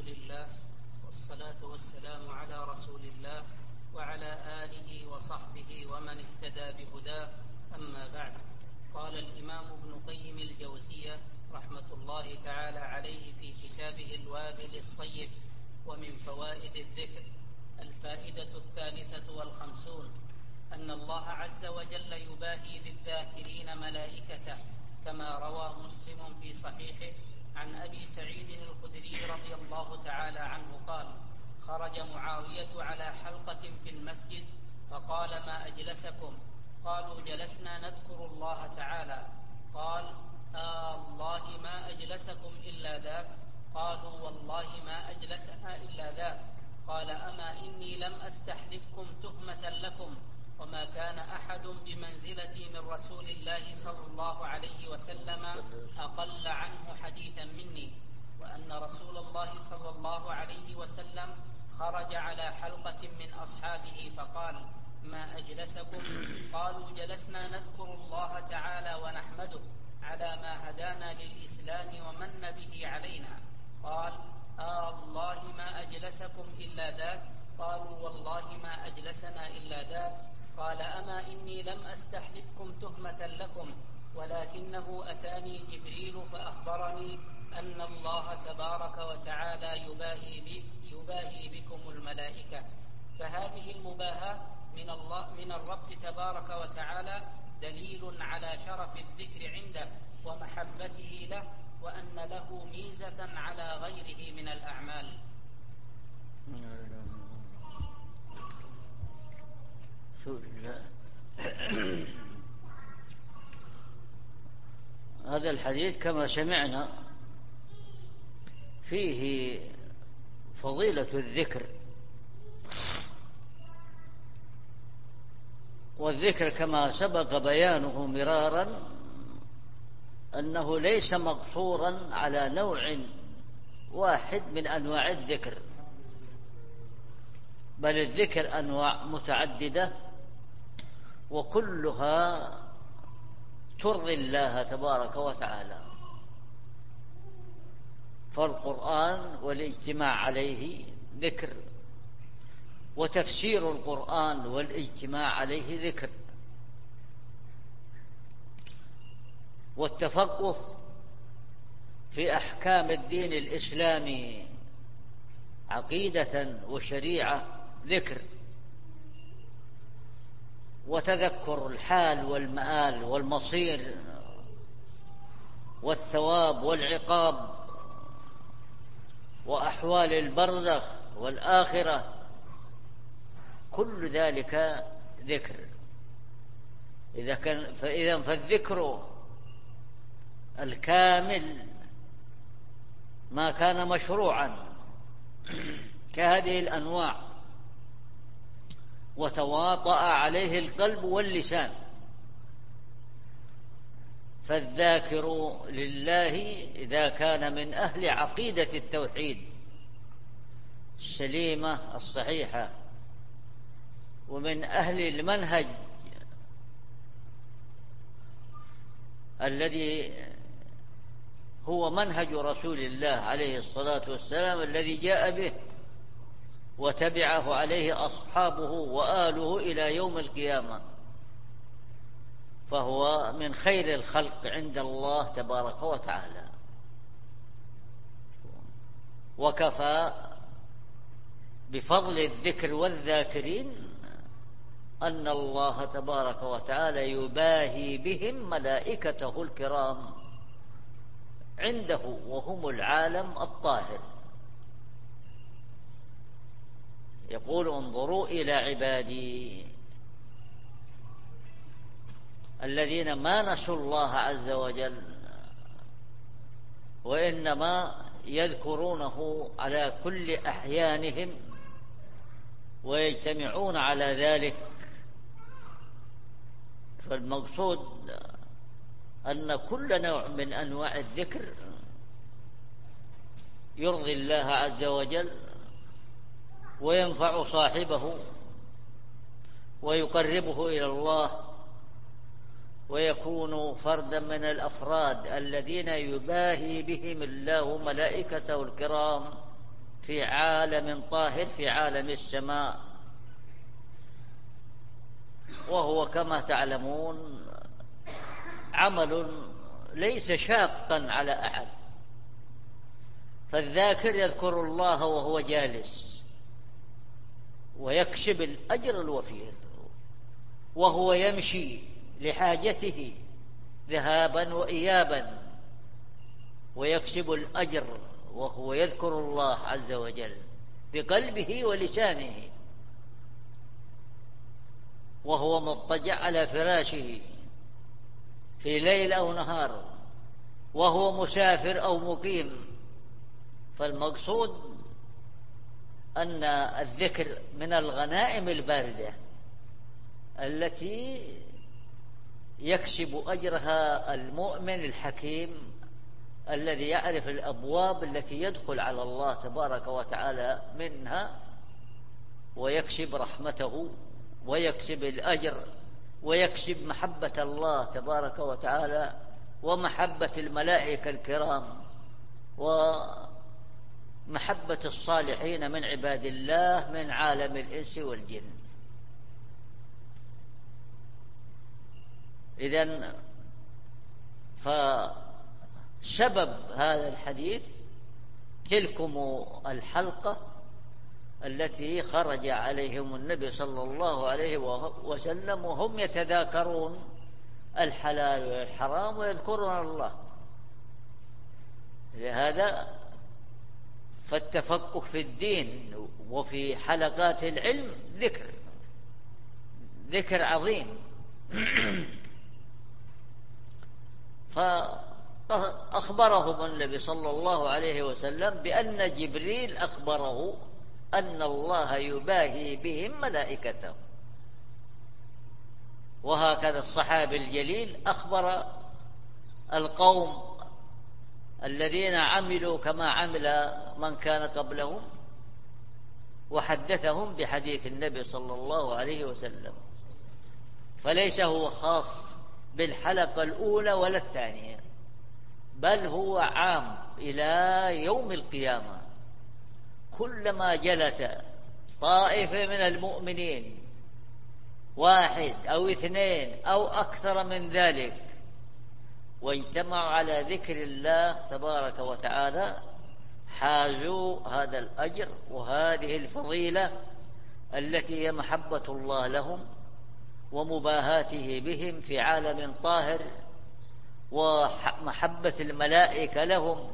لله والصلاة والسلام على رسول الله وعلى آله وصحبه ومن اهتدى بهداه، أما بعد. قال الإمام ابن قيم الجوزية رحمة الله تعالى عليه في كتابه الوابل الصيب: ومن فوائد الذكر الفائدة 53 أن الله عز وجل يباهي بالذاكرين ملائكته، كما روى مسلم في صحيحه عن أبي سعيد الخدري رضي الله تعالى عنه قال: خرج معاوية على حلقة في المسجد فقال: ما أجلسكم؟ قالوا: جلسنا نذكر الله تعالى. قال: الله ما أجلسكم إلا ذاك؟ قالوا: والله ما أجلسنا إلا ذاك. قال: أما إني لم أستحلفكم تهمة لكم، وما كان أحد بمنزلتي من رسول الله صلى الله عليه وسلم أقل عنه حديثا مني، وأن رسول الله صلى الله عليه وسلم خرج على حلقة من أصحابه فقال: ما أجلسكم؟ قالوا: جلسنا نذكر الله تعالى ونحمده على ما هدانا للإسلام ومن به علينا. قال: الله ما أجلسكم إلا ذاك؟ قالوا: والله ما أجلسنا إلا ذاك. قال: أما إني لم أستحلفكم تهمة لكم، ولكنه أتاني جبريل فأخبرني أن الله تبارك وتعالى يباهي بكم الملائكة. فهذه المباهاة من الرب تبارك وتعالى دليل على شرف الذكر عنده ومحبته له، وأن له ميزة على غيره من الأعمال. هذا الحديث كما سمعنا فيه فضيلة الذكر، والذكر كما سبق بيانه مرارا أنه ليس مقصورا على نوع واحد من أنواع الذكر، بل الذكر أنواع متعددة وكلها ترضي الله تبارك وتعالى. فالقرآن والاجتماع عليه ذكر، وتفسير القرآن والاجتماع عليه ذكر، والتفقه في أحكام الدين الإسلامي عقيدة وشريعة ذكر، وتذكر الحال والمآل والمصير والثواب والعقاب وأحوال البرزخ والآخرة، كل ذلك ذكر. فإذا فالذكر الكامل ما كان مشروعا كهذه الأنواع وتواطأ عليه القلب واللسان، فالذاكر لله إذا كان من أهل عقيدة التوحيد السليمة الصحيحة، ومن أهل المنهج الذي هو منهج رسول الله عليه الصلاة والسلام الذي جاء به وتبعه عليه أصحابه وآله إلى يوم القيامة، فهو من خير الخلق عند الله تبارك وتعالى. وكفى بفضل الذكر والذاكرين أن الله تبارك وتعالى يباهي بهم ملائكته الكرام عنده، وهم العالم الطاهر. يقول: انظروا إلى عبادي الذين ما نسوا الله عز وجل، وإنما يذكرونه على كل أحيانهم ويجتمعون على ذلك. فالمقصود أن كل نوع من أنواع الذكر يرضي الله عز وجل وينفع صاحبه ويقربه إلى الله، ويكون فردا من الأفراد الذين يباهي بهم الله ملائكته الكرام في عالم طاهر في عالم السماء، وهو كما تعلمون عمل ليس شاقا على أحد. فالذاكر يذكر الله وهو جالس ويكسب الأجر الوفير، وهو يمشي لحاجته ذهابا وإيابا ويكسب الأجر وهو يذكر الله عز وجل بقلبه ولسانه، وهو مضطجع على فراشه في ليل أو نهار، وهو مسافر أو مقيم. فالمقصود أن الذكر من الغنائم الباردة التي يكسب أجرها المؤمن الحكيم الذي يعرف الأبواب التي يدخل على الله تبارك وتعالى منها، ويكسب رحمته ويكسب الأجر ويكسب محبة الله تبارك وتعالى ومحبة الملائكة الكرام ومحبة الصالحين من عباد الله من عالم الإنس والجن. إذن فسبب هذا الحديث تلكم الحلقة التي خرج عليهم النبي صلى الله عليه وسلم وهم يتذاكرون الحلال والحرام ويذكرون الله. لهذا فالتفقه في الدين وفي حلقات العلم ذكر عظيم. فأخبرهم النبي صلى الله عليه وسلم بأن جبريل أخبره أن الله يباهي بهم ملائكته، وهكذا الصحابي الجليل أخبر القوم الذين عملوا كما عمل من كان قبلهم وحدثهم بحديث النبي صلى الله عليه وسلم. فليس هو خاص بالحلقة الأولى ولا الثانية، بل هو عام إلى يوم القيامة. كلما جلس طائفة من المؤمنين، واحد أو اثنين أو أكثر من ذلك، واجتمعوا على ذكر الله تبارك وتعالى، حازوا هذا الأجر وهذه الفضيلة التي هي محبة الله لهم ومباهاته بهم في عالم طاهر، ومحبة الملائكة لهم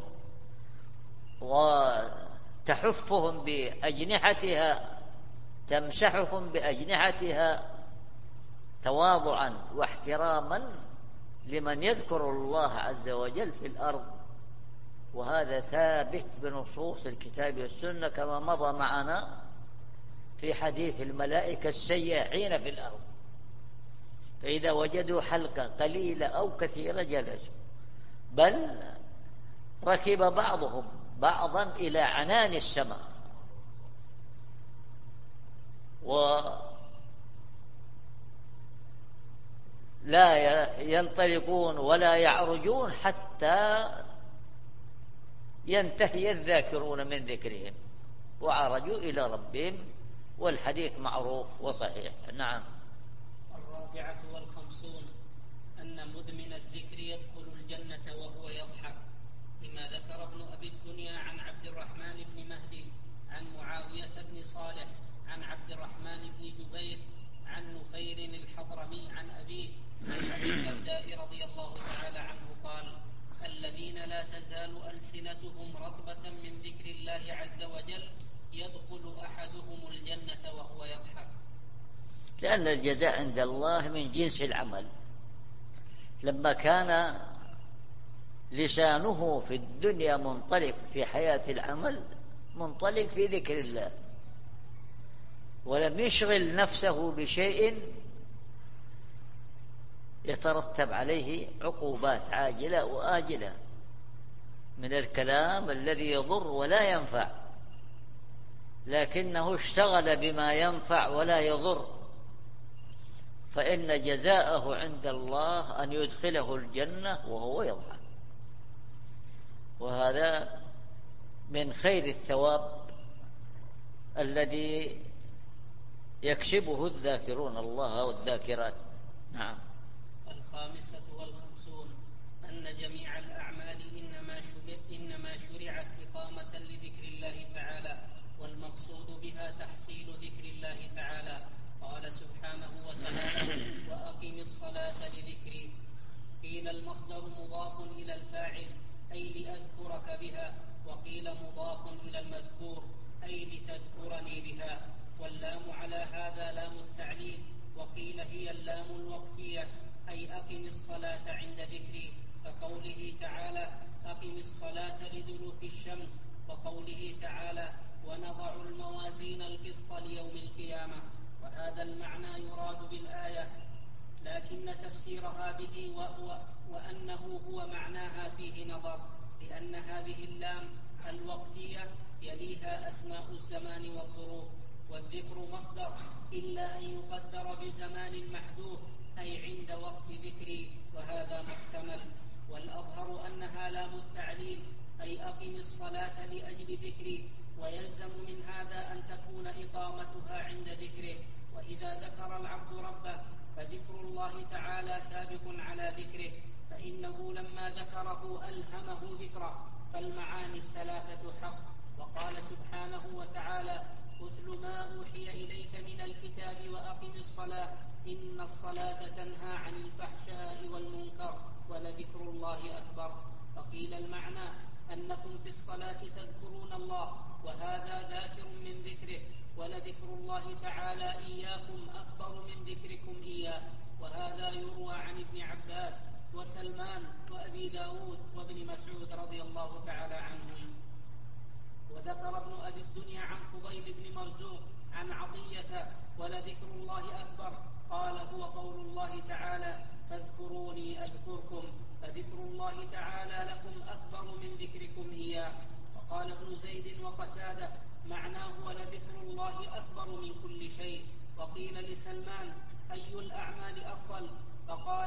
وتحفهم بأجنحتها، تمسحهم بأجنحتها تواضعا واحتراما لمن يذكر الله عز وجل في الأرض. وهذا ثابت بنصوص الكتاب والسنة كما مضى معنا في حديث الملائكة السياحين في الأرض، فإذا وجدوا حلقة قليلة أو كثيرة جلسوا، بل ركب بعضهم بعضا إلى عنان السماء لا ينطلقون ولا يعرجون حتى ينتهي الذاكرون من ذكرهم وعرجوا إلى ربهم، والحديث معروف وصحيح. نعم. 54 أن مدمن الذكر يدخل الجنة وهو يضحك، لما ذكر ابن أبي الدنيا عن عبد الرحمن بن مهدي عن معاوية بن صالح عن عبد الرحمن بن جبير عن نفير الحضرمي عن أبيه عن أبي الدرداء رضي الله تعالى عنه قال: الذين لا تزال ألسنتهم رطبة من ذكر الله عز وجل يدخل أحدهم الجنة وهو يضحك. لأن الجزاء عند الله من جنس العمل. لما كان لسانه في الدنيا منطلق في حياة العمل، منطلق في ذكر الله، ولم يشغل نفسه بشيء يترتب عليه عقوبات عاجلة وآجلة من الكلام الذي يضر ولا ينفع، لكنه اشتغل بما ينفع ولا يضر، فإن جزاءه عند الله أن يدخله الجنة وهو يضحك. وهذا من خير الثواب الذي يكسبه الذاكرون الله والذاكرات. نعم. 55 أن جميع الأعمال إنما شرعت إقامة لذكر الله تعالى، والمقصود بها تحصيل ذكر الله تعالى. قال سبحانه وتعالى: وأقم الصلاة لذكري. قيل المصدر مضاف إلى الفاعل أي لأذكرك بها، وقيل مضاف إلى المذكور أي لتذكرني بها، واللام على هذا لام التعليل، وقيل هي اللام الوقتية أي أقم الصلاة عند ذكري، كقوله تعالى: أقم الصلاة لدلوك الشمس، وقوله تعالى: ونضع الموازين القسط ليوم القيامة. وهذا المعنى يراد بالآية، لكن تفسيرها به وأنه هو معناها فيه نظر، لأن هذه اللام الوقتية يليها أسماء الزمان والظروف، والذكر مصدر إلا أن يقدر بزمان محدود أي عند وقت ذكري، وهذا محتمل. والأظهر أنها لام التعليل أي أقم الصلاة لأجل ذكري، ويلزم من هذا أن تكون إقامتها عند ذكره. وإذا ذكر العبد ربه فذكر الله تعالى سابق على ذكره، فإنه لما ذكره ألهمه ذكره، فالمعاني الثلاثة حق. وقال سبحانه وتعالى: اتل ما أوحي إليك من الكتاب وأقم الصلاة إن الصلاة تنهى عن الفحشاء والمنكر ولذكر الله أكبر. فقيل المعنى أنكم في الصلاة تذكرون الله، وهذا ذاكر من ذكره، ولذكر الله تعالى إياكم أكبر من ذكركم إياه. وهذا يروى عن ابن عباس وسلمان وأبي داود وابن مسعود رضي الله تعالى عنهم. وذكر ابن أبي الدنيا عن فضيل بن مرزوق عن عطية: ولذكر الله أكبر. قال: هو قول الله تعالى: فاذكروني أذكركم، فذكر الله تعالى لكم أكبر من ذكركم إياه. وقال ابن زيد وقتادة: معناه: ولذكر الله أكبر من كل شيء. وقيل لسلمان: أي الأعمال أفضل؟ فقال: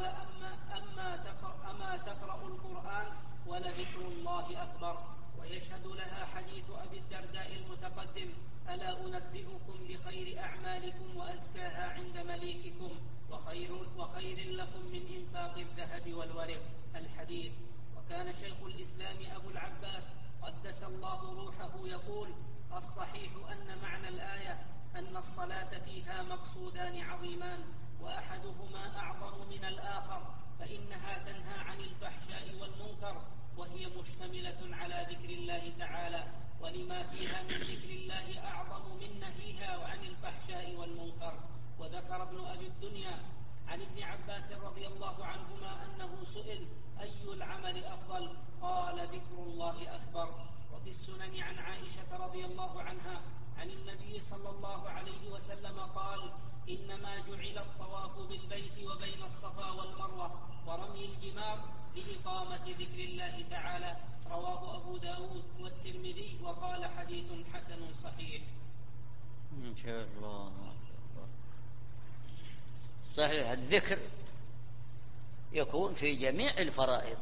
أما تقرأ القرآن ولذكر الله أكبر. ويشهد لها حديث أبي الدرداء المتقدم: ألا أنبئكم بخير أعمالكم وأزكاها عند مليككم وخير لكم من إنفاق الذهب والورق. الحديث. وكان شيخ الإسلام أبو العباس قدس الله روحه يقول: الصحيح أن معنى الآية أن الصلاة فيها مقصودان عظيمان، وأحدهما أعظم من الآخر، فإنها تنهى عن الفحشاء والمنكر، وهي مشتملة على ذكر الله تعالى، ولما فيها من ذكر الله أعظم من نهيها عن الفحشاء والمنكر. وذكر ابن أبي الدنيا عن ابن عباس رضي الله عنهما أنه سئل: أي العمل أفضل؟ قال: ذكر الله أكبر. وفي السنن عن عائشة رضي الله عنها عن النبي صلى الله عليه وسلم قال: إنما جعل الطواف بالبيت وبين الصفا والمروة ورمي الجمار لإقامة ذكر الله تعالى. رواه أبو داود والترمذي، وقال: حديث حسن صحيح. إن شاء الله. صحيح، الذكر يكون في جميع الفرائض،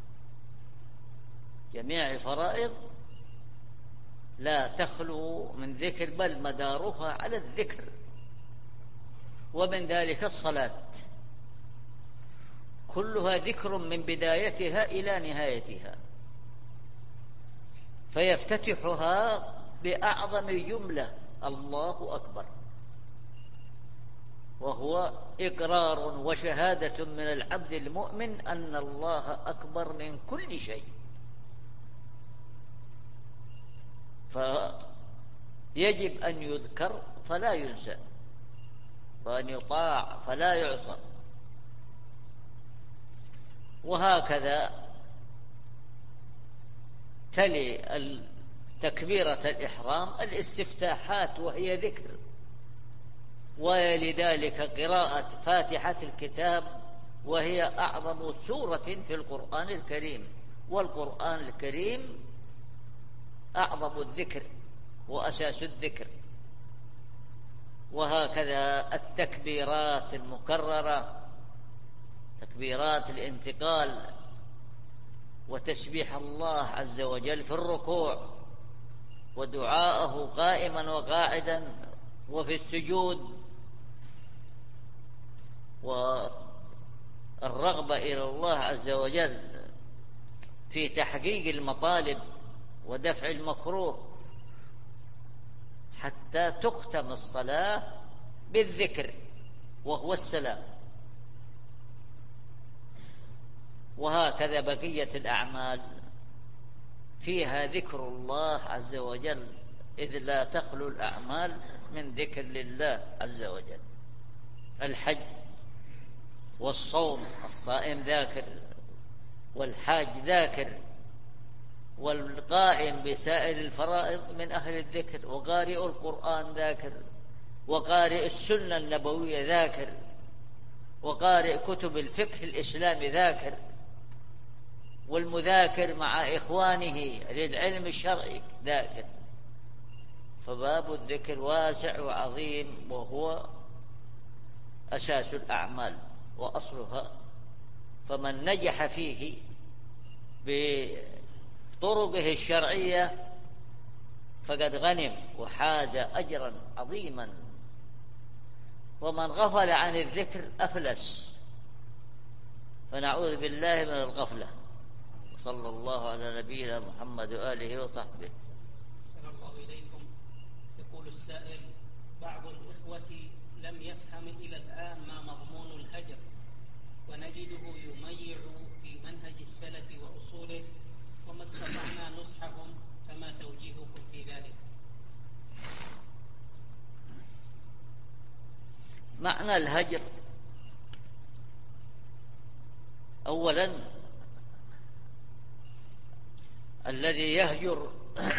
جميع الفرائض لا تخلو من ذكر، بل مدارها على الذكر، ومن ذلك الصلاة كلها ذكر من بدايتها إلى نهايتها، فيفتتحها بأعظم جملة: الله أكبر، وهو إقرار وشهادة من العبد المؤمن أن الله أكبر من كل شيء، فيجب أن يذكر فلا ينسى، وأن يطاع فلا يعصى. وهكذا تلي تكبيرة الإحرام الاستفتاحات وهي ذكر، ولذلك قراءة فاتحة الكتاب وهي أعظم سورة في القرآن الكريم، والقرآن الكريم أعظم الذكر وأساس الذكر. وهكذا التكبيرات المكررة، تكبيرات الانتقال، وتسبيح الله عز وجل في الركوع، ودعاءه قائما وقاعدا وفي السجود، والرغبة إلى الله عز وجل في تحقيق المطالب ودفع المكروه، حتى تختم الصلاة بالذكر وهو السلام. وهكذا بقية الأعمال فيها ذكر الله عز وجل، إذ لا تخلو الأعمال من ذكر لله عز وجل. الحج والصوم، الصائم ذاكر، والحاج ذاكر، والقائم بسائر الفرائض من أهل الذكر، وقارئ القرآن ذاكر، وقارئ السنة النبوية ذاكر، وقارئ كتب الفقه الإسلامي ذاكر، والمذاكر مع إخوانه للعلم الشرعي ذاكر. فباب الذكر واسع وعظيم، وهو أساس الأعمال وأصلها. فمن نجح فيه بطرقه الشرعية فقد غنم وحاز أجرا عظيما، ومن غفل عن الذكر أفلس. فنعوذ بالله من الغفلة. صلى الله على نبينا محمد وآله وصحبه. أحسن الله إليكم. يقول السائل: بعض الإخوة لم يفهم إلى الآن ما مضمون الهجر، ونجده يميع في منهج السلف وأصوله، وما استطعنا نصحهم، فما توجيهكم في ذلك؟ معنى الهجر أولا الذي يهجر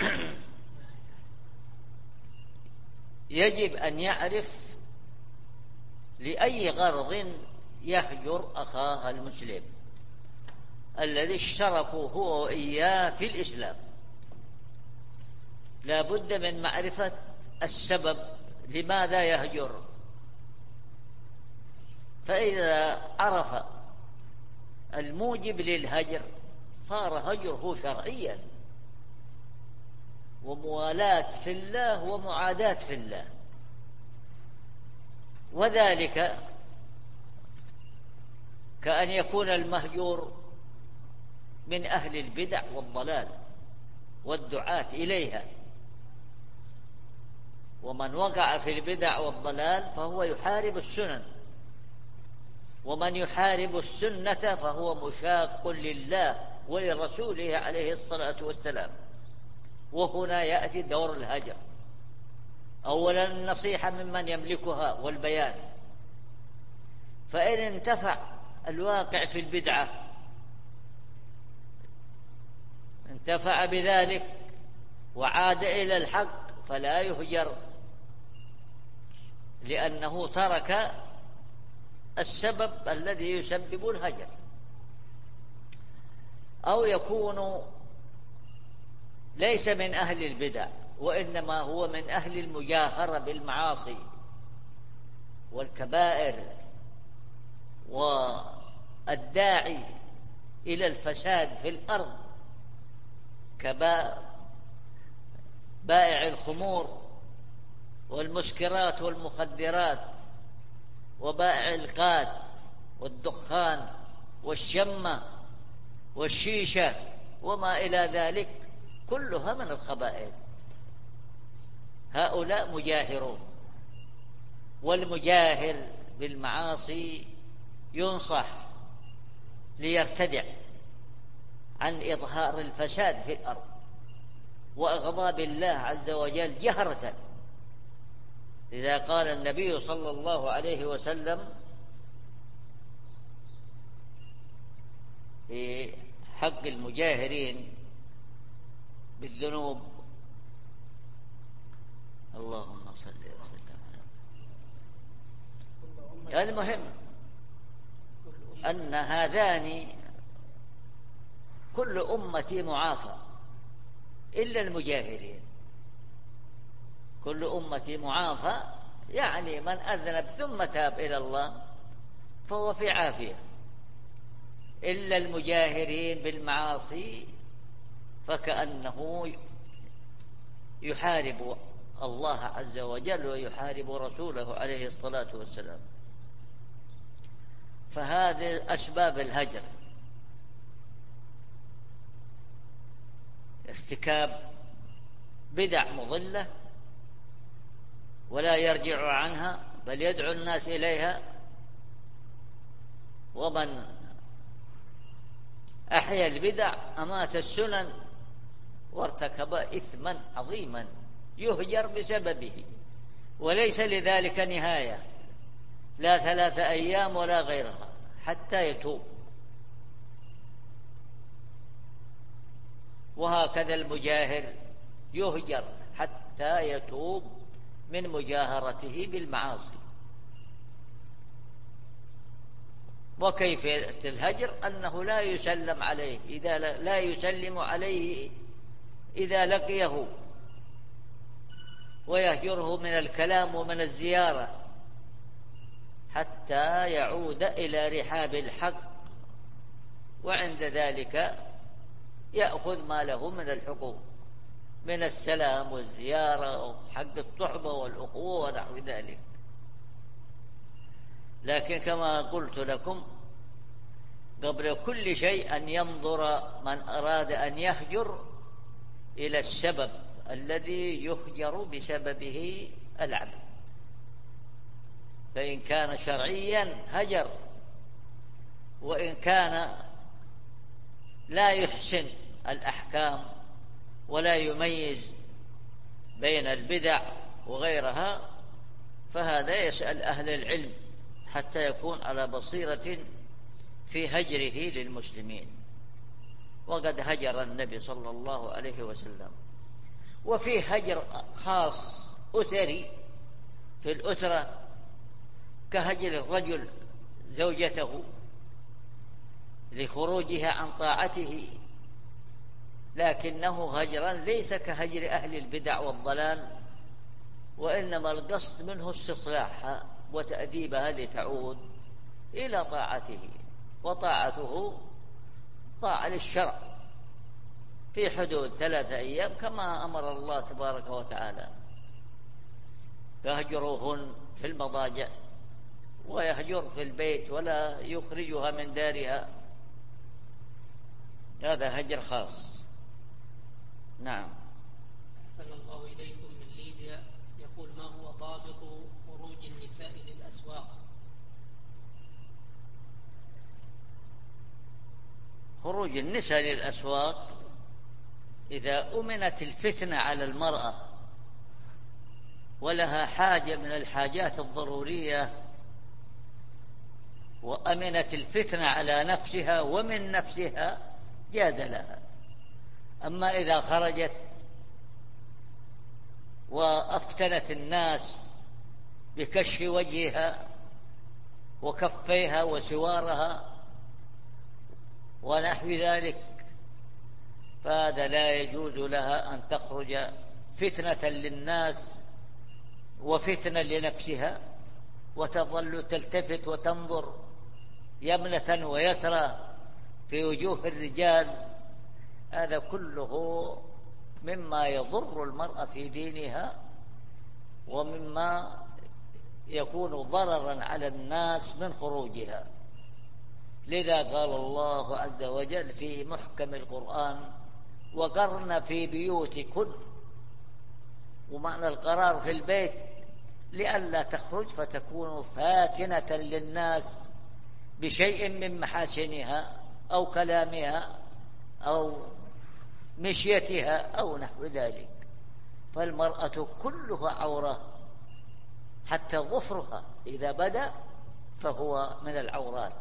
يجب أن يعرف لأي غرض يهجر أخاه المسلم الذي اشتركوا هو وإياه في الإسلام. لا بد من معرفة السبب لماذا يهجر. فإذا عرف الموجب للهجر صار هجره شرعيا، وموالاة في الله ومعاداة في الله. وذلك كأن يكون المهجور من أهل البدع والضلال والدعاة إليها، ومن وقع في البدع والضلال فهو يحارب السنن، ومن يحارب السنة فهو مشاق لله ولرسوله عليه الصلاة والسلام. وهنا يأتي دور الهجر. أولا النصيحة ممن يملكها والبيان، فإن انتفع الواقع في البدعة انتفع بذلك وعاد إلى الحق فلا يهجر، لأنه ترك السبب الذي يسبب الهجر. أو يكون ليس من أهل البدع، وإنما هو من أهل المجاهرة بالمعاصي والكبائر والداعي إلى الفساد في الأرض، كبائع الخمور والمسكرات والمخدرات، وبائع القات والدخان والشمة والشيشة وما إلى ذلك، كلها من الخبائث. هؤلاء مجاهرون، والمجاهر بالمعاصي ينصح ليرتدع عن إظهار الفساد في الأرض وإغضاب الله عز وجل جهرة. إذا قال النبي صلى الله عليه وسلم في حق المجاهرين بالذنوب: اللهم صل وسلم على. المهم أن هذان كل أمتي معافى إلا المجاهرين. كل أمتي معافى يعني من أذنب ثم تاب إلى الله فهو في عافية، إلا المجاهرين بالمعاصي فكأنه يحارب الله عز وجل ويحارب رسوله عليه الصلاة والسلام. فهذه أسباب الهجر: ارتكاب بدع مضلة ولا يرجع عنها بل يدعو الناس إليها، ومن أحيا البدع أمات السنن وارتكب إثما عظيما يهجر بسببه، وليس لذلك نهاية، لا 3 أيام ولا غيرها حتى يتوب. وهكذا المجاهر يهجر حتى يتوب من مجاهرته بالمعاصي. وكيفية الهجر أنه لا يسلم عليه لا يسلم عليه إذا لقيه، ويهجره من الكلام ومن الزيارة حتى يعود إلى رحاب الحق، وعند ذلك يأخذ ما له من الحقوق من السلام والزيارة وحق الصحبة والأخوة ونحو ذلك. لكن كما قلت لكم قبل كل شيء أن ينظر من أراد أن يهجر إلى السبب الذي يهجر بسببه العبد، فإن كان شرعيا هجر، وإن كان لا يحسن الأحكام ولا يميز بين البدع وغيرها فهذا يسأل أهل العلم حتى يكون على بصيرة في هجره للمسلمين. وقد هجر النبي صلى الله عليه وسلم. وفي هجر خاص أسري في الأسرة كهجر الرجل زوجته لخروجها عن طاعته، لكنه هجرا ليس كهجر أهل البدع والضلال، وإنما القصد منه استصلاحها وتأديبها لتعود إلى طاعته، وطاعته طاعة للشرع في حدود 3 أيام كما أمر الله تبارك وتعالى. فيهجرهن في المضاجع ويهجر في البيت ولا يخرجها من دارها، هذا هجر خاص. نعم. أحسن الله إليكم. من ليبيا يقول: ما هو ضابط خروج النساء للأسواق؟ خروج النساء للأسواق إذا أمنت الفتنة على المرأة ولها حاجة من الحاجات الضرورية وأمنت الفتنة على نفسها ومن نفسها جاز لها. أما إذا خرجت وأفتنت الناس بكشف وجهها وكفيها وسوارها ونحو ذلك فهذا لا يجوز لها أن تخرج فتنة للناس وفتنة لنفسها وتظل تلتفت وتنظر يمنة ويسرى في وجوه الرجال. هذا كله مما يضر المرأة في دينها ومما يكون ضررا على الناس من خروجها. لذا قال الله عز وجل في محكم القرآن: وقرن في بيوتكن. ومعنى القرار في البيت لئلا تخرج فتكون فاتنة للناس بشيء من محاسنها أو كلامها أو مشيتها أو نحو ذلك. فالمرأة كلها عورة، حتى ظفرها إذا بدا فهو من العورات.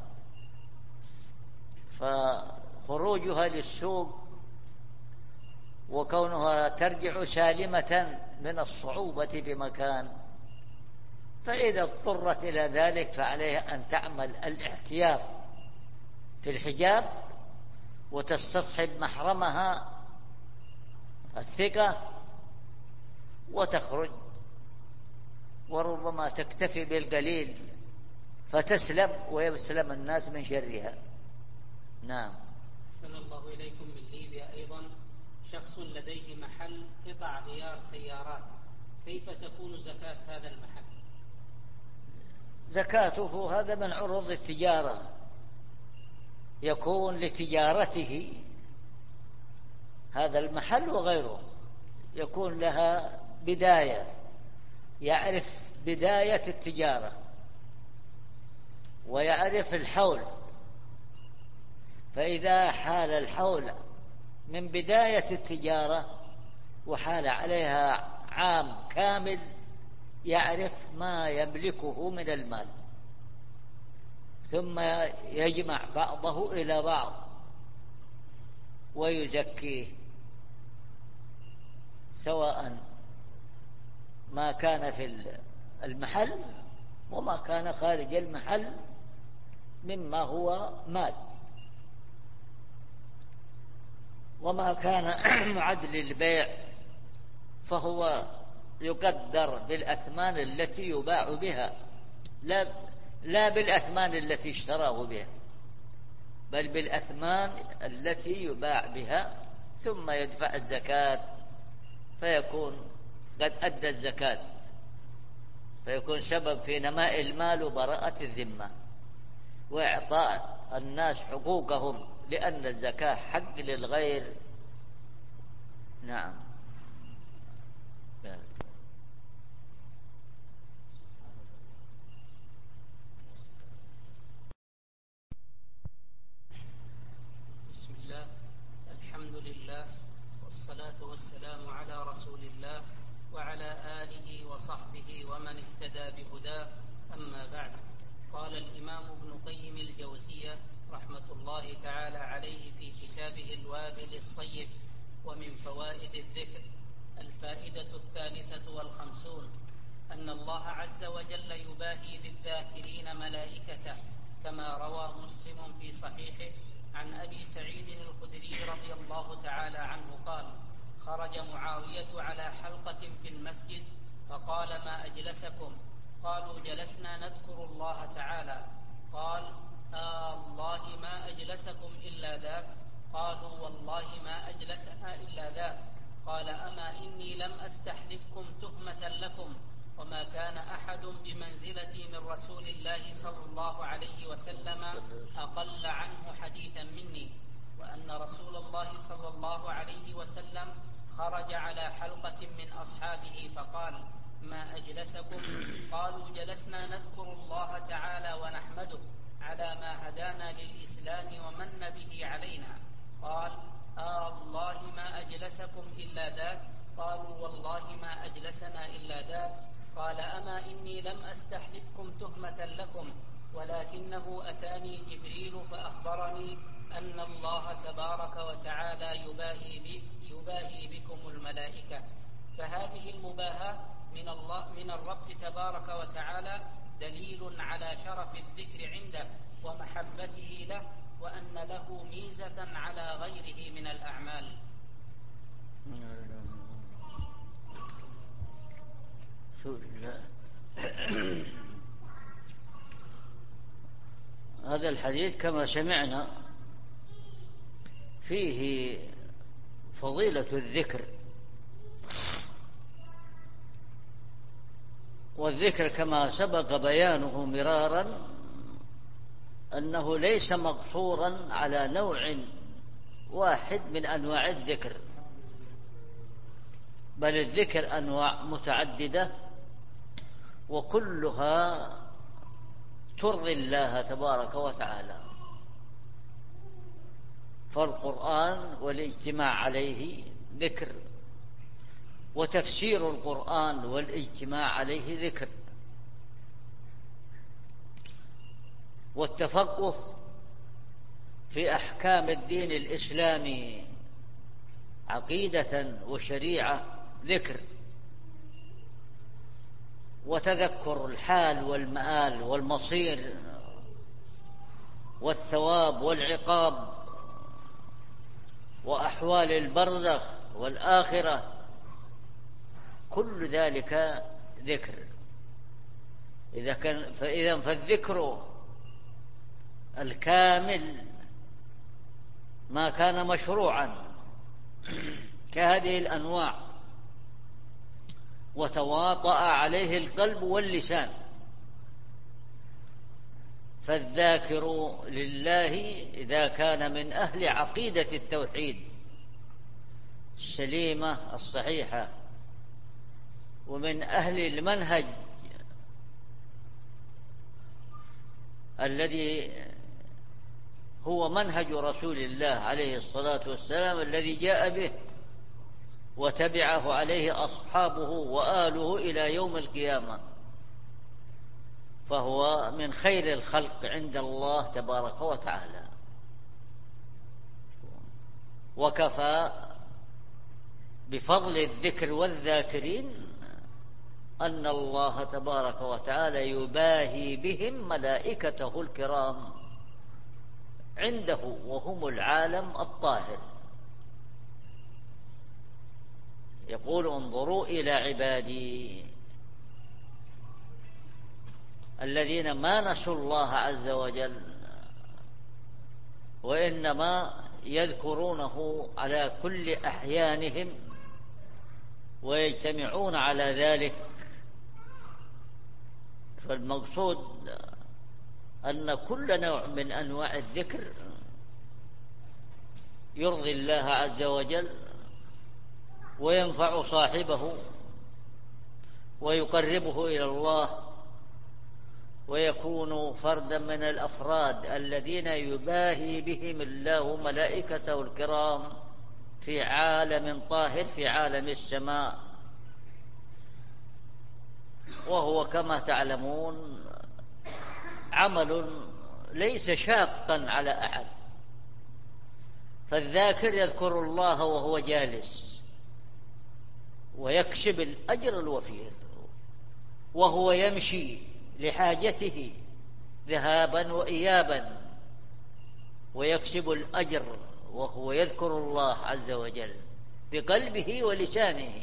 فخروجها للسوق وكونها ترجع سالمة من الصعوبة بمكان، فإذا اضطرت إلى ذلك فعليها أن تعمل الاحتياط في الحجاب وتستصحب محرمها الثقة وتخرج، وربما تكتفي بالقليل فتسلم ويسلم الناس من شرها. نعم. أحسن الله إليكم. من ليبيا أيضا شخص لديه محل قطع غيار سيارات، كيف تكون زكاة هذا المحل؟ زكاته هذا من عروض التجارة، يكون لتجارته هذا المحل وغيره، يكون لها بداية، يعرف بداية التجارة ويعرف الحول، فإذا حال الحول من بداية التجارة وحال عليها عام كامل يعرف ما يملكه من المال، ثم يجمع بعضه إلى بعض ويزكيه، سواء ما كان في المحل وما كان خارج المحل مما هو مال. وما كان معد للبيع فهو يقدر بالأثمان التي يباع بها، لا بالأثمان التي اشتراه بها، بل بالأثمان التي يباع بها، ثم يدفع الزكاة فيكون قد أدى الزكاة، فيكون سبب في نماء المال وبراءة الذمة وإعطاء الناس حقوقهم، لأن الزكاة حق للغير. نعم. بسم الله، الحمد لله، والصلاة والسلام على رسول الله وعلى آله وصحبه ومن اهتدى بهداه، أما بعد. قال الإمام ابن قيم الجوزية رحمة الله تعالى عليه في كتابه الوابل الصيب: ومن فوائد الذكر الفائدة 53 أن الله عز وجل يباهي بالذاكرين ملائكته، كما روى مسلم في صحيحه عن أبي سعيد الخدري رضي الله تعالى عنه قال: خرج معاوية على حلقة في المسجد فقال: ما أجلسكم؟ قالوا: جلسنا نذكر الله تعالى. قال: الله ما أجلسكم إلا ذاك؟ قالوا: والله ما أجلسنا إلا ذاك. قال: أما إني لم أستحلفكم تهمة لكم، وما كان أحد بمنزلتي من رسول الله صلى الله عليه وسلم أقل عنه حديثا مني، وأن رسول الله صلى الله عليه وسلم خرج على حلقة من أصحابه فقال: ما أجلسكم؟ قالوا: جلسنا نذكر الله تعالى ونحمده على ما هدانا للإسلام ومن به علينا. قال: الله ما أجلسكم إلا ذاك؟ قالوا: والله ما أجلسنا إلا ذاك. قال: أما إني لم أستحلفكم تهمة لكم، ولكنه أتاني جبريل فأخبرني أن الله تبارك وتعالى يباهي بكم الملائكة. فهذه المباهاة من الرب تبارك وتعالى دليل على شرف الذكر عنده ومحبته له، وأن له ميزة على غيره من الأعمال. هذا الحديث كما سمعنا فيه فضيلة الذكر، والذكر كما سبق بيانه مرارا أنه ليس مقصورا على نوع واحد من أنواع الذكر، بل الذكر أنواع متعددة وكلها ترضي الله تبارك وتعالى. فالقرآن والاجتماع عليه ذكر، وتفسير القرآن والاجتماع عليه ذكر، والتفقه في أحكام الدين الإسلامي عقيدة وشريعة ذكر، وتذكر الحال والمآل والمصير والثواب والعقاب وأحوال البرزخ والآخرة، كل ذلك ذكر. فإذا فالذكر الكامل ما كان مشروعا كهذه الأنواع، وتواطأ عليه القلب واللسان. فالذاكر لله إذا كان من أهل عقيدة التوحيد السليمة الصحيحة، ومن أهل المنهج الذي هو منهج رسول الله عليه الصلاة والسلام الذي جاء به وتبعه عليه أصحابه وآله إلى يوم القيامة، فهو من خير الخلق عند الله تبارك وتعالى. وكفى بفضل الذكر والذاكرين أن الله تبارك وتعالى يباهي بهم ملائكته الكرام عنده وهم العالم الطاهر. يقول: انظروا إلى عبادي الذين ما نسوا الله عز وجل، وإنما يذكرونه على كل أحيانهم ويجتمعون على ذلك. فالمقصود أن كل نوع من أنواع الذكر يرضي الله عز وجل وينفع صاحبه ويقربه إلى الله، ويكون فردا من الأفراد الذين يباهي بهم الله ملائكته الكرام في عالم طاهر، في عالم السماء. وهو كما تعلمون عمل ليس شاقا على أحد. فالذاكر يذكر الله وهو جالس ويكسب الأجر الوفير، وهو يمشي لحاجته ذهابا وإيابا ويكسب الأجر وهو يذكر الله عز وجل بقلبه ولسانه،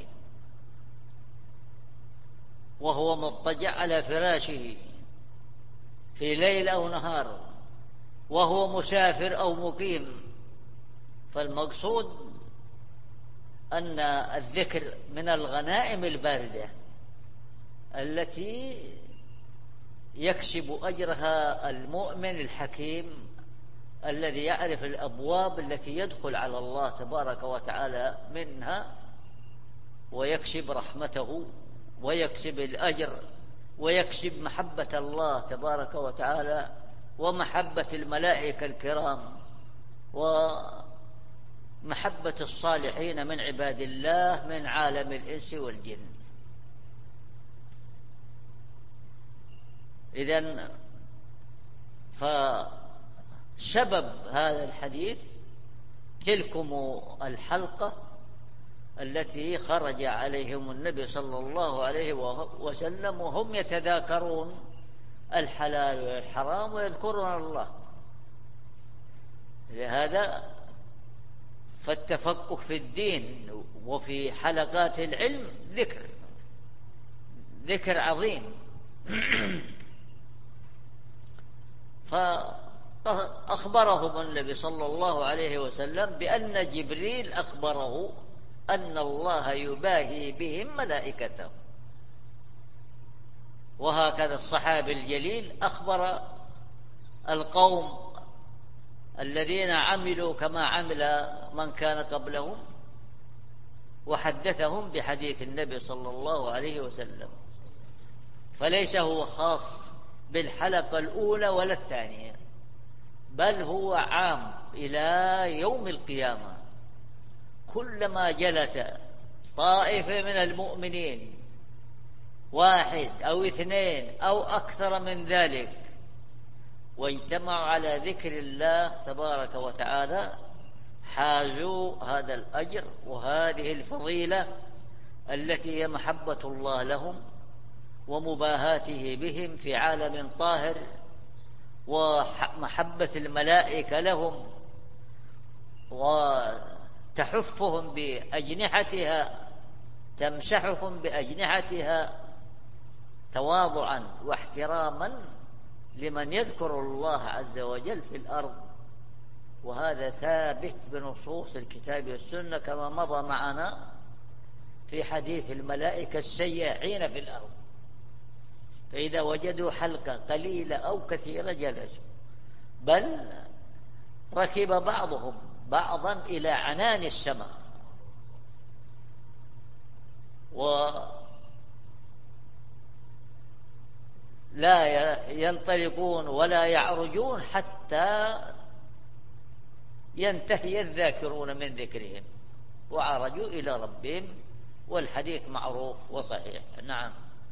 وهو مضطجع على فراشه في ليل أو نهار، وهو مسافر أو مقيم. فالمقصود أن الذكر من الغنائم الباردة التي يكسب أجرها المؤمن الحكيم الذي يعرف الأبواب التي يدخل على الله تبارك وتعالى منها، ويكسب رحمته ويكسب الأجر ويكسب محبة الله تبارك وتعالى ومحبة الملائكة الكرام ومحبة الصالحين من عباد الله من عالم الإنس والجن. إذن فسبب هذا الحديث تلكم الحلقة التي خرج عليهم النبي صلى الله عليه وسلم وهم يتذاكرون الحلال والحرام ويذكرون الله. لهذا فالتفقه في الدين وفي حلقات العلم ذكر عظيم. فأخبرهم النبي صلى الله عليه وسلم بأن جبريل أخبره أن الله يباهي بهم ملائكته، وهكذا الصحابي الجليل أخبر القوم الذين عملوا كما عمل من كان قبلهم وحدثهم بحديث النبي صلى الله عليه وسلم. فليس هو خاص بالحلقة الأولى ولا الثانية، بل هو عام إلى يوم القيامة. كلما جلس طائفة من المؤمنين، واحد أو اثنين أو أكثر من ذلك، واجتمعوا على ذكر الله تبارك وتعالى، حازوا هذا الأجر وهذه الفضيلة التي هي محبة الله لهم ومباهاته بهم في عالم طاهر، ومحبة الملائكة لهم وتحفهم بأجنحتها، تمسحهم بأجنحتها تواضعا واحتراما لمن يذكر الله عز وجل في الأرض. وهذا ثابت بنصوص الكتاب والسنة كما مضى معنا في حديث الملائكة السياحين في الأرض، فإذا وجدوا حلقة قليلة أو كثيرة جلسوا، بل ركب بعضهم بعضا إلى عنان السماء ولا ينطلقون ولا يعرجون حتى ينتهي الذاكرون من ذكرهم وعرجوا إلى ربهم، والحديث معروف وصحيح. نعم.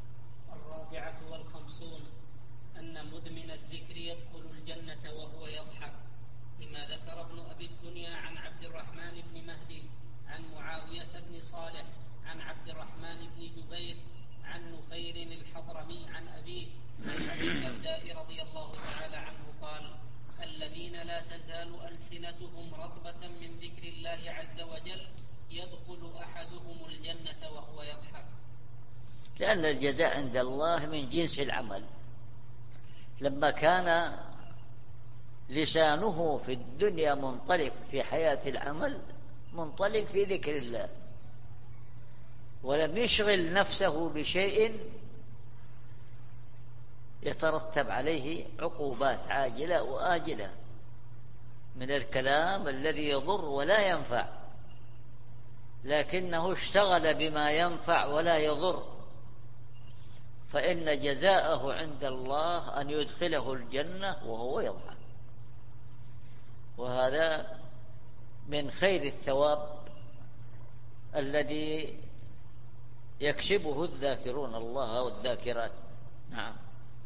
54 أن مدمن الذكر يدخل الجنة وهو يضحك، لما ذكر ابن أبي الدنيا عن عبد الرحمن بن مهدي عن معاوية بن صالح عن عبد الرحمن بن جبير عن نفير الحضرمي عن أبيه عن أبي الدرداء رضي الله تعالى عنه قال: الذين لا تزال ألسنتهم رطبة من ذكر الله عز وجل يدخل أحدهم الجنة وهو يضحك. لأن الجزاء عند الله من جنس العمل. لما كان لسانه في الدنيا منطلق في حياة العمل، منطلق في ذكر الله، ولم يشغل نفسه بشيء يترتب عليه عقوبات عاجلة وآجلة من الكلام الذي يضر ولا ينفع، لكنه اشتغل بما ينفع ولا يضر، فإن جزاءه عند الله أن يدخله الجنة وهو يضحك، وهذا من خير الثواب الذي يكسبه الذاكرون الله والذاكرات. نعم.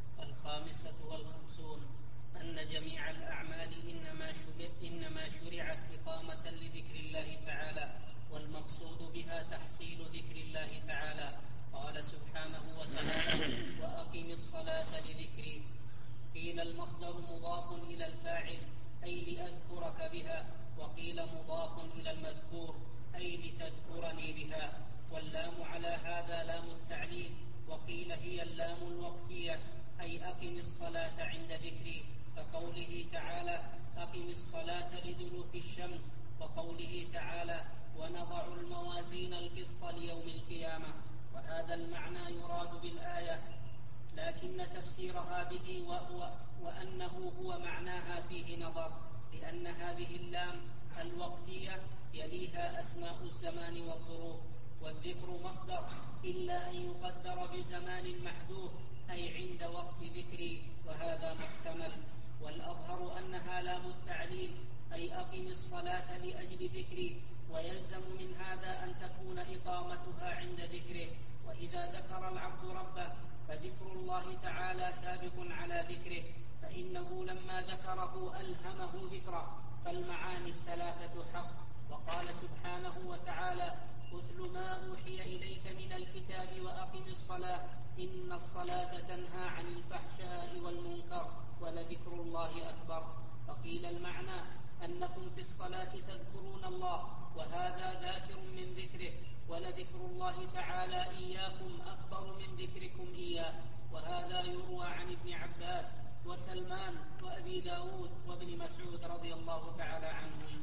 55 أن جميع الأعمال إنما شرعت إقامة لذكر الله تعالى، والمقصود بها تحصيل ذكر الله تعالى. قال سبحانه وتعالى: وأقم الصلاة لذكري. قيل المصدر مضاف إلى الفاعل أي لأذكرك بها، وقيل مضاف إلى المذكور أي لتذكرني بها، واللام على هذا لام التعليل، وقيل هي اللام الوقتية أي أقم الصلاة عند ذكري، كقوله تعالى: أقم الصلاة لدلوك الشمس، وقوله تعالى: ونضع الموازين القسط ليوم القيامة. وهذا المعنى يراد بالآية، لكن تفسيرها به وأنه هو معناها فيه نظر، لأن هذه اللام الوقتية يليها أسماء الزمان والظروف، والذكر مصدر إلا أن يقدر بزمان محدود أي عند وقت ذكري، وهذا محتمل. والأظهر أنها لام التعليل أي أقم الصلاة لأجل ذكري، ويلزم من هذا أن تكون إقامتها عند ذكره. وإذا ذكر العبد ربه فذكر الله تعالى سابق على ذكره، فإنه لما ذكره ألهمه ذكره، فالمعاني الثلاثة حق. وقال سبحانه وتعالى: اتل ما أوحي إليك من الكتاب وأقم الصلاة إن الصلاة تنهى عن الفحشاء والمنكر ولذكر الله أكبر. فقيل المعنى أنكم في الصلاة تذكرون الله، وهذا ذاكر من ذكره، ولذكر الله تعالى إياكم أكبر من ذكركم إياه. وهذا يروى عن ابن عباس وسلمان وأبي داود وابن مسعود رضي الله تعالى عنهم.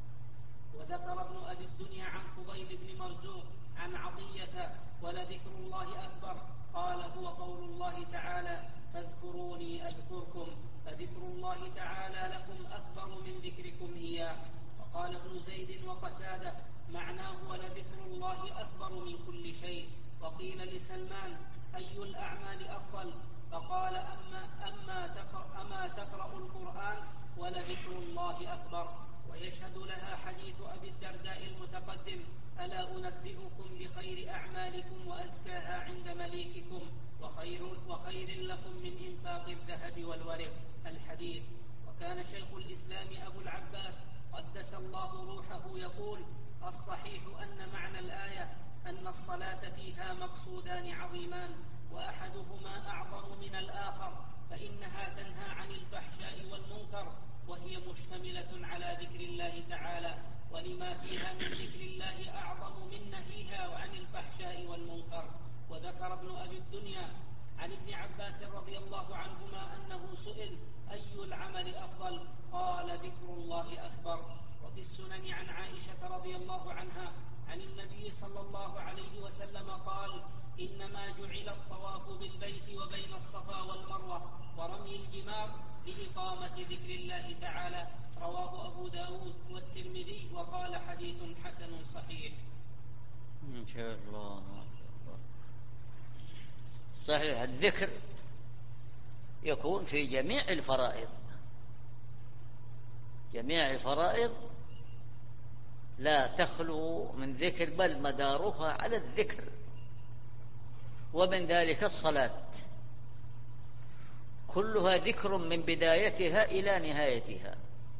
وذكر ابن أبي الدنيا عن فضيل بن مرزوق عن عطية: ولذكر الله أكبر. قال: هو قول الله تعالى: فاذكروني أذكركم، فذكر الله تعالى لكم أكبر من ذكركم إياه. وقال ابن زيد وقتادة: معناه: ولذكر الله أكبر من كل شيء. وقيل لسلمان: أي الأعمال أفضل؟ فقال: أما تقرأ القرآن ولذكر الله أكبر. ويشهد لها حديث أبي الدرداء المتقدم: ألا أنبئكم بخير أعمالكم وأزكاها عند مليككم وخير لكم من إنفاق الذهب والورق. الحديث. وكان شيخ الإسلام أبو العباس قدس الله روحه يقول: الصحيح أن معنى الآية أن الصلاة فيها مقصودان عظيمان، وأحدهما أعظم من الآخر، فإنها تنهى عن الفحشاء والمنكر، وهي مشتملة على ذكر الله تعالى، ولما فيها من ذكر الله أعظم من نهيها عن الفحشاء والمنكر. وذكر ابن أبي الدنيا عن ابن عباس رضي الله عنهما أنه سئل: أي العمل أفضل؟ قال: ذكر الله إنما جعل الطواف بالبيت وبين الصفا والمروة ورمي الجمار لإقامة ذكر الله تعالى. رواه أبو داود والترمذي وقال حديث حسن صحيح. إن شاء الله. صحيح، الذكر يكون في جميع الفرائض. جميع الفرائض لا تخلو من ذكر، بل مدارها على الذكر، ومن ذلك الصلاة كلها ذكر من بدايتها إلى نهايتها،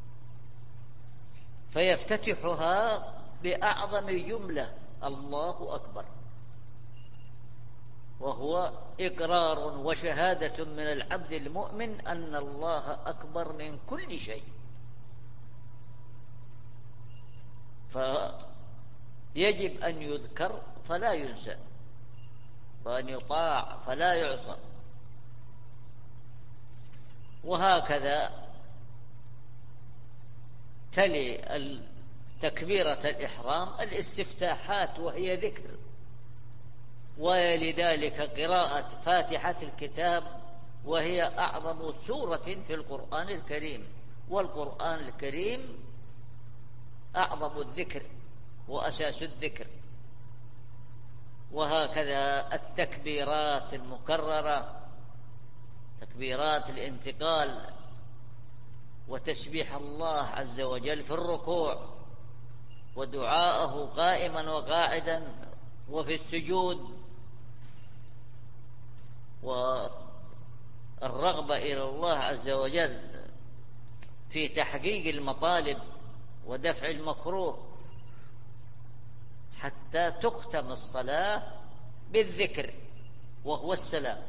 فيفتتحها بأعظم جملة: الله أكبر، وهو إقرار وشهادة من العبد المؤمن أن الله أكبر من كل شيء، فيجب أن يذكر فلا ينسى، وأن يطاع فلا يعصى. وهكذا تلي تكبيرة الإحرام الاستفتاحات وهي ذكر، ولذلك قراءة فاتحة الكتاب وهي أعظم سورة في القرآن الكريم، والقرآن الكريم أعظم الذكر وأساس الذكر. وهكذا التكبيرات المكررة، تكبيرات الانتقال، وتسبيح الله عز وجل في الركوع، ودعاءه قائما وقاعدا وفي السجود، والرغبة إلى الله عز وجل في تحقيق المطالب ودفع المكروه، حتى تختم الصلاة بالذكر وهو السلام.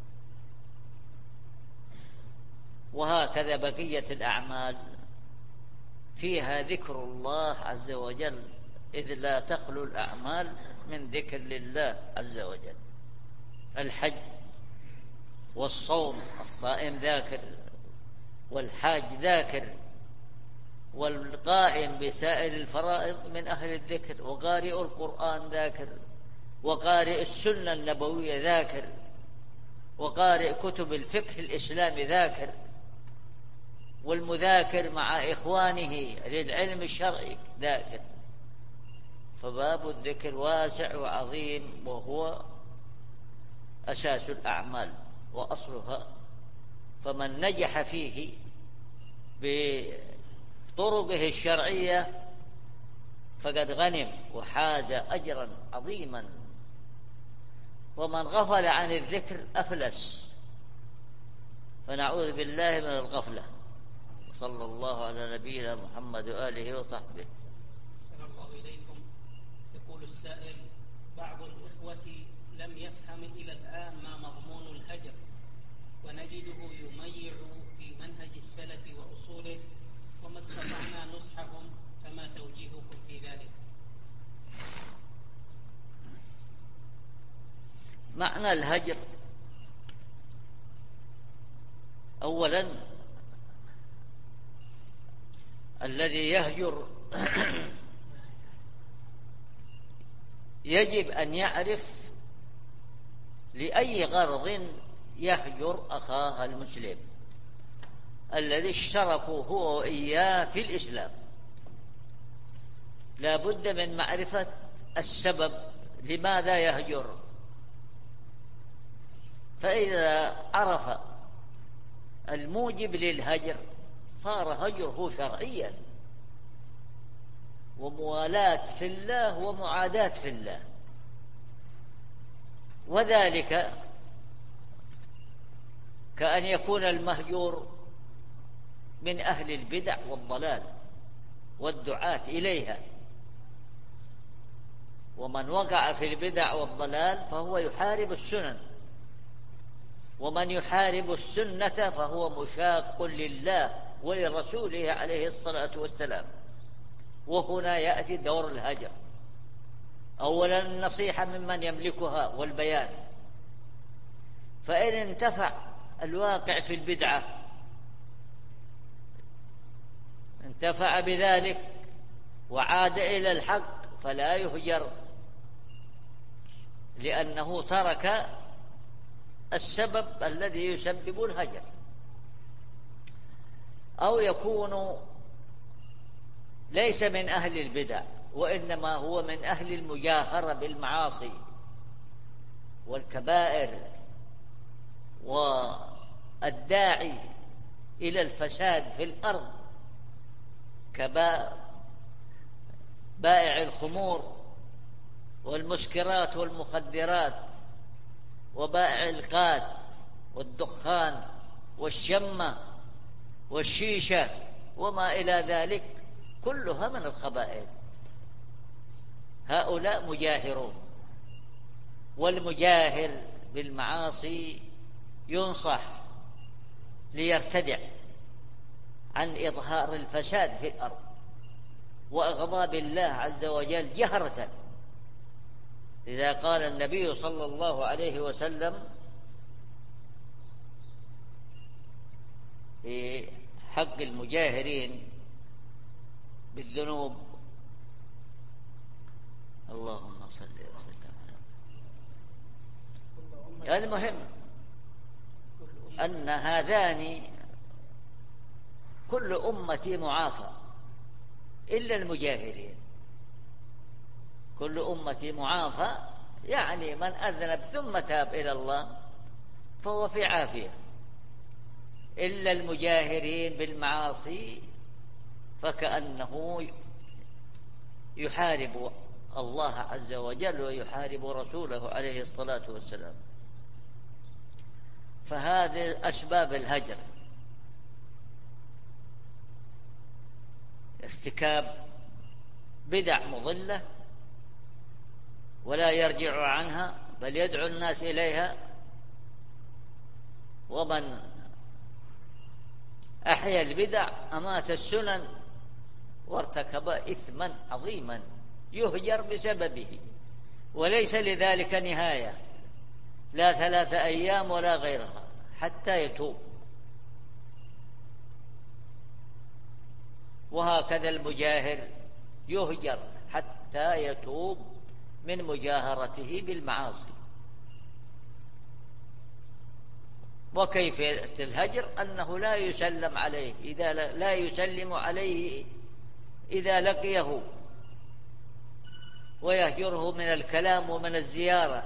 وهكذا بقية الأعمال فيها ذكر الله عز وجل، إذ لا تخلو الأعمال من ذكر لله عز وجل. الحج والصوم، الصائم ذاكر، والحاج ذاكر، والقائم بسائر الفرائض من أهل الذكر، وقارئ القرآن ذاكر، وقارئ السنة النبوية ذاكر، وقارئ كتب الفقه الإسلامي ذاكر، والمذاكر مع إخوانه للعلم الشرعي ذاكر. فباب الذكر واسع وعظيم، وهو أساس الأعمال وأصلها، فمن نجح فيه بطرقه الشرعية فقد غنم وحاز أجرا عظيما، ومن غفل عن الذكر أفلس، فنعوذ بالله من الغفلة. صلى الله على نبينا محمد وآله وصحبه. أحسن الله إليكم. يقول السائل: بعض الإخوة لم يفهم إلى الآن ما مضمون الهجر، ونجده يميع في منهج السلف وأصوله، وما استطعنا نصحهم، فما توجيهكم في ذلك؟ معنى الهجر أولا الذي يهجر يجب أن يعرف لأي غرض يهجر أخاه المسلم الذي اشتركوا هو وإياه في الإسلام. لا بد من معرفة السبب لماذا يهجر، فإذا عرف الموجب للهجر صار هجره شرعيا، وموالاة في الله ومعاداة في الله. وذلك كأن يكون المهجور من أهل البدع والضلال والدعاة إليها، ومن وقع في البدع والضلال فهو يحارب السنن، ومن يحارب السنة فهو مشاق لله ولرسوله عليه الصلاة والسلام. وهنا يأتي دور الهجر. أولا النصيحة ممن يملكها والبيان، فإن انتفع الواقع في البدعة انتفع بذلك وعاد إلى الحق فلا يهجر، لأنه ترك السبب الذي يسبب الهجر، أو يكون ليس من أهل البدع وإنما هو من أهل المجاهرة بالمعاصي والكبائر والداعي إلى الفساد في الأرض كبائع الخمور والمسكرات والمخدرات وبائع القات والدخان والشمة والشيشة وما إلى ذلك، كلها من الخبائث. هؤلاء مجاهرون، والمجاهر بالمعاصي ينصح ليرتدع عن إظهار الفساد في الأرض وإغضاب الله عز وجل جهرة. إذا قال النبي صلى الله عليه وسلم في حق المجاهرين بالذنوب، اللهم صل وسلم على المهم أن هذان كل أمتي معافى إلا المجاهرين. كل أمتي معافى يعني من أذنب ثم تاب إلى الله فهو في عافية، إلا المجاهرين بالمعاصي فكأنه يحارب الله عز وجل ويحارب رسوله عليه الصلاة والسلام. فهذه أسباب الهجر: ارتكاب بدع مضلة ولا يرجع عنها بل يدعو الناس إليها، ومن أحيا البدع أمات السنن وارتكب إثما عظيما يهجر بسببه، وليس لذلك نهاية، لا 3 أيام ولا غيرها حتى يتوب. وهكذا المجاهر يهجر حتى يتوب من مجاهرته بالمعاصي. وكيفية الهجر أنه لا يسلم عليه إذا لا يسلم عليه إذا لقيه، ويهجره من الكلام ومن الزيارة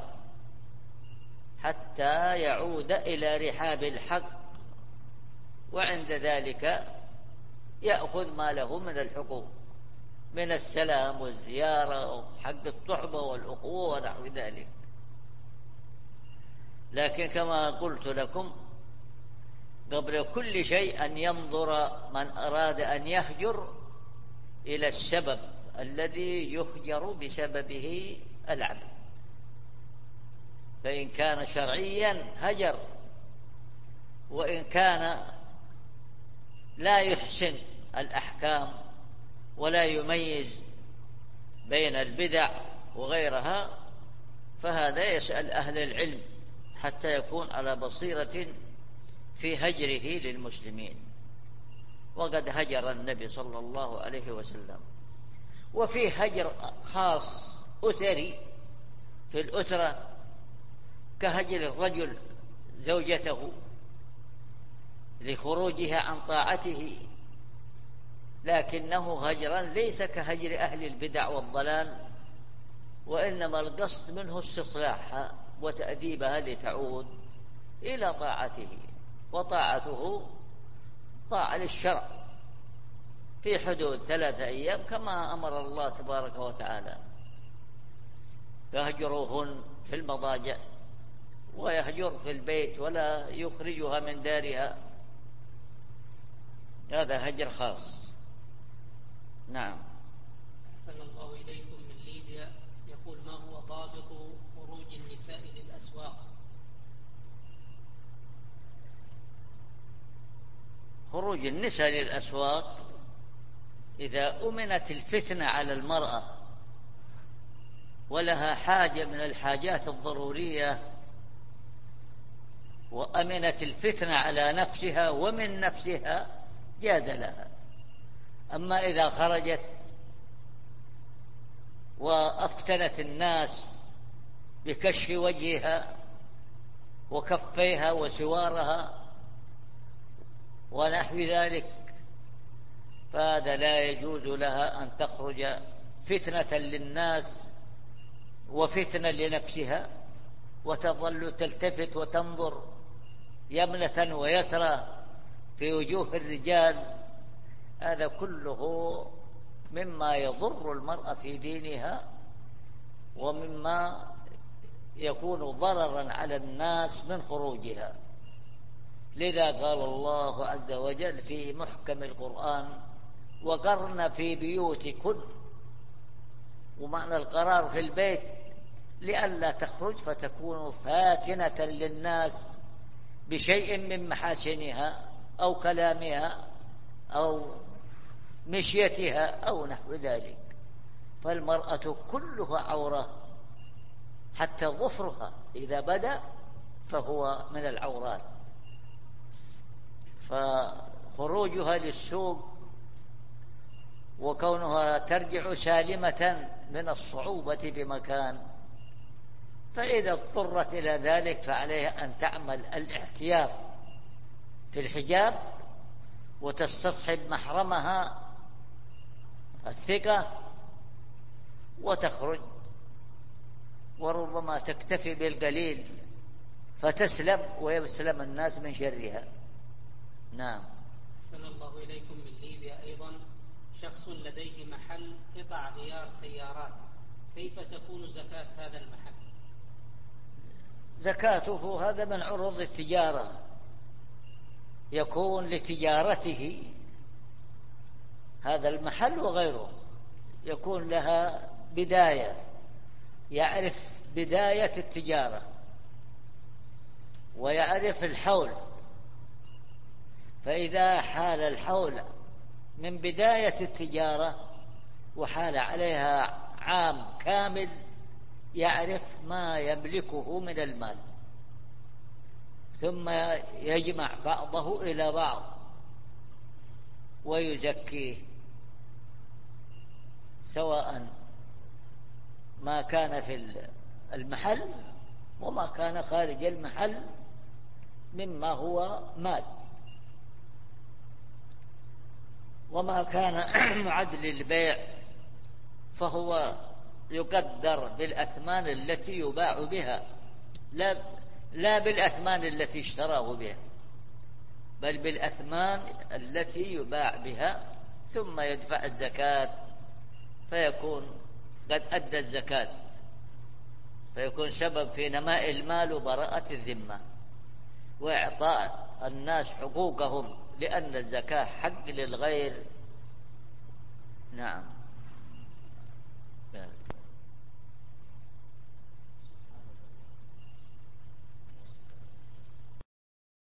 حتى يعود إلى رحاب الحق، وعند ذلك يأخذ ما له من الحقوق من السلام والزيارة وحق الصحبة والأخوة ونحو ذلك. لكن كما قلت لكم قبل كل شيء أن ينظر من أراد أن يهجر إلى السبب الذي يهجر بسببه العبد، فإن كان شرعيا هجر، وإن كان لا يحسن الأحكام ولا يميز بين البدع وغيرها فهذا يسأل أهل العلم حتى يكون على بصيرة في هجره للمسلمين. وقد هجر النبي صلى الله عليه وسلم. وفيه هجر خاص أسري في الأسرة كهجر الرجل زوجته لخروجها عن طاعته، لكنه هجرا ليس كهجر أهل البدع والضلال، وإنما القصد منه استصلاحها وتأديبها لتعود إلى طاعته، وطاعته طاعة للشرع في حدود 3 أيام كما أمر الله تبارك وتعالى. فيهجرهن في المضاجع ويهجر في البيت ولا يخرجها من دارها، هذا هجر خاص. نعم. أحسن الله إليكم. من ليبيا يقول: ما هو ضابط خروج النساء للأسواق؟ خروج النساء للأسواق إذا أمنت الفتنة على المرأة ولها حاجة من الحاجات الضرورية وأمنت الفتنة على نفسها ومن نفسها جاز لها. أما إذا خرجت وأفتنت الناس بكشف وجهها وكفيها وسوارها ونحو ذلك، فهذا لا يجوز لها أن تخرج فتنة للناس وفتنة لنفسها، وتظل تلتفت وتنظر يمنة ويسرى في وجوه الرجال. هذا كله مما يضر المرأة في دينها، ومما يكون ضررا على الناس من خروجها. لذا قال الله عز وجل في محكم القرآن: وقرن في بيوتكن. ومعنى القرار في البيت لئلا تخرج فتكون فاتنة للناس بشيء من محاسنها أو كلامها أو مشيتها أو نحو ذلك. فالمرأة كلها عورة، حتى ظفرها إذا بدأ فهو من العورات. فخروجها للسوق وكونها ترجع سالمة من الصعوبة بمكان، فإذا اضطرت إلى ذلك فعليها أن تعمل الاحتياط في الحجاب وتستصحب محرمها الثقة وتخرج، وربما تكتفي بالقليل فتسلم ويسلم الناس من شرها. نعم. أحسن الله إليكم. من ليبيا أيضا: شخص لديه محل قطع غيار سيارات، كيف تكون زكاة هذا المحل؟ زكاته هذا من عروض التجارة، يكون لتجارته هذا المحل وغيره، يكون لها بداية، يعرف بداية التجارة ويعرف الحول. فإذا حال الحول من بداية التجارة وحال عليها عام كامل يعرف ما يملكه من المال، ثم يجمع بعضه إلى بعض ويزكيه، سواء ما كان في المحل وما كان خارج المحل مما هو مال. وما كان معد للبيع فهو يقدر بالأثمان التي يباع بها، لا بالأثمان التي اشتراه بها، بل بالأثمان التي يباع بها، ثم يدفع الزكاة فيكون قد أدى الزكاة، فيكون سبب في نماء المال وبراءة الذمة وإعطاء الناس حقوقهم، لأن الزكاة حق للغير. نعم.